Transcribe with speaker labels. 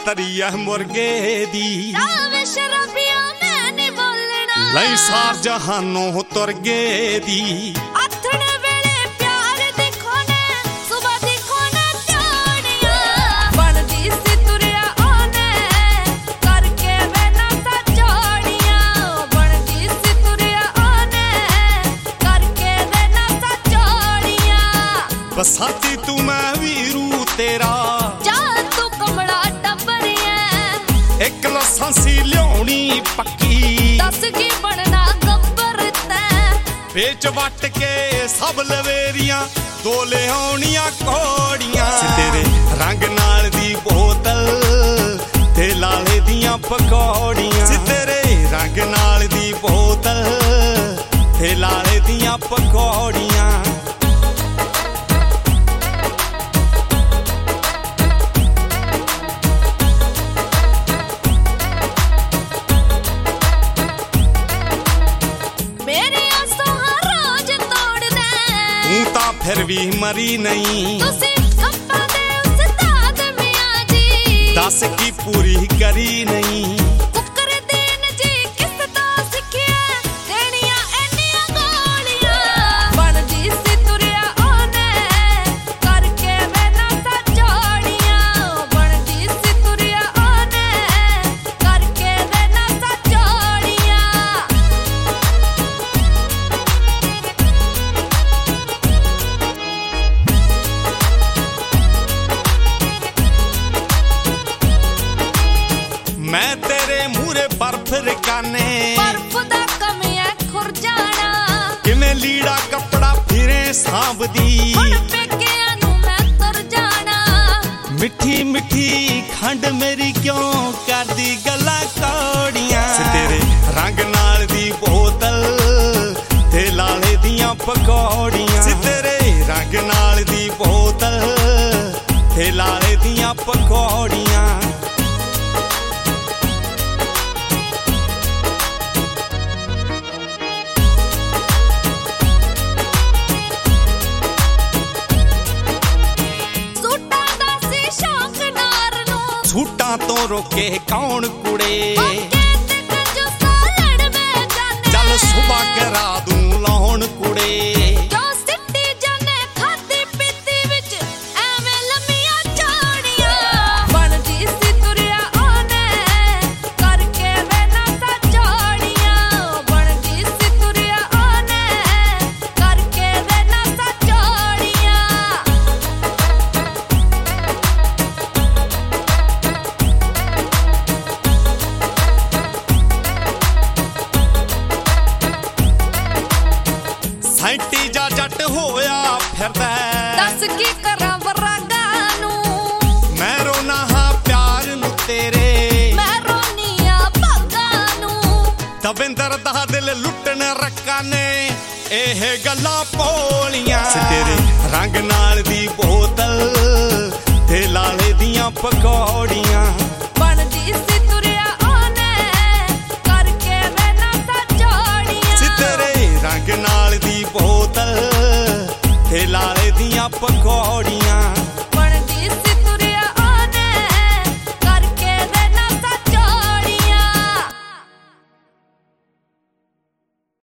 Speaker 1: तरिया मुर्गे दी
Speaker 2: शराबिया मैं नहीं बोलना
Speaker 1: लई सार जहानों तुरगे दी
Speaker 2: अथड़े वेले प्यार दिखो ने सुबह दिखो ने चाड़िया बनदी सी तुरिया ओने करके वेना सा जोड़िया बनदी सी तुरिया ओने करके वेना सा जोड़िया
Speaker 1: बसाती तू मैं वीरू तेरा एक लसांसी लियानी पक्की
Speaker 2: दस की बनना गब्बर
Speaker 1: बेच वट के सब लवेरियां दो लियानियां कौड़ियां तेरे रंग नाल दी बोतल ते लाले दियां पकौड़ियां तेरे रंग नाल दी बोतल ते लाले दियां पकौड़ियां फिर भी मरी नहीं दस की पूरी करी नहीं मैं तेरे मूरे बर्फ रिकाने
Speaker 2: बर्फ दा कमिया खुर जाना
Speaker 1: किवें लीड़ा कपड़ा फिरे सांभदी
Speaker 2: हुण पेकियां नूं मैं तुर जाना
Speaker 1: मिठी मिठी खंड मेरी क्यों करदी गल्लां कौड़ियां तेरे रंग नाल दी बोतल ते लाले दियां पकौड़ियां तेरे रंग नाल दी बोतल ते लाले दियां पकौड़ियां झूठा तो रोके कौन कुड़े चल सुबह करा दूं लाउन कुड़े सैंटी जा जट होया फिरदा
Speaker 2: दस की करा वरागा नू
Speaker 1: मैं रोना हां प्यार नू तेरे
Speaker 2: मैं रोनिया भागा नू
Speaker 1: दविंदर दा दिल लुटन रक्का ने एह गल्लां पोलियां तेरे रंग नाल दी बोतल ते लाले दियां पकौड़ियां
Speaker 2: बनदी सी तुरिया ओने करके वेना सा जोड़ियां
Speaker 1: तेरे रंग नाल दी बोतल ते लाले दियां पकौड़ियां